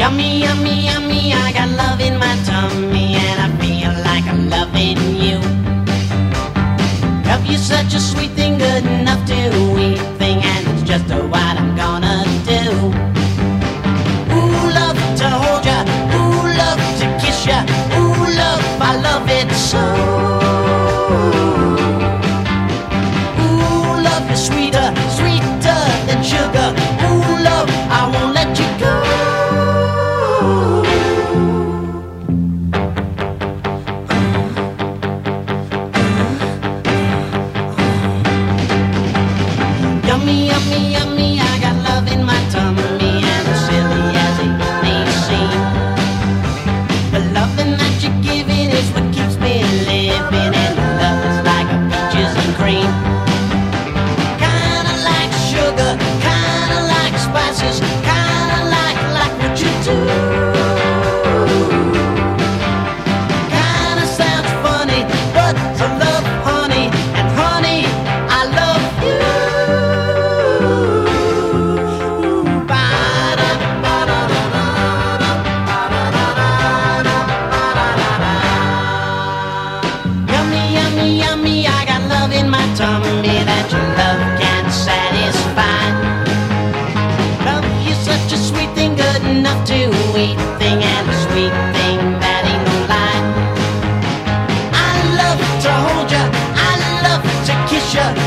Yummy, yummy, yummy, I got love in my tummy, and I feel like I'm loving you. Love you such a sweet thing, good enough to eat thing, and it's just what I'm gonna do. Ooh, love to hold ya, ooh, love to kiss ya, ooh, love, I love it so. Ooh, love is sweeter, sweeter than sugar. Ooh, love, I won't let you go. Yummy, yummy, yummy, I got love in my tummy, and as silly as it may seem, the loving that you're giving is what keeps me living, and love is like a peaches and cream. Kinda like sugar, kinda like spices, kinda like what you do. Kinda sounds funny, but I love honey, and honey, I love you. Yummy, yummy, yummy, I got love in my tummy that your love can't satisfy. Love you such a sweet thing, good enough to eat thing, and a sweet thing that ain't no lie. I love to hold ya, I love to kiss ya,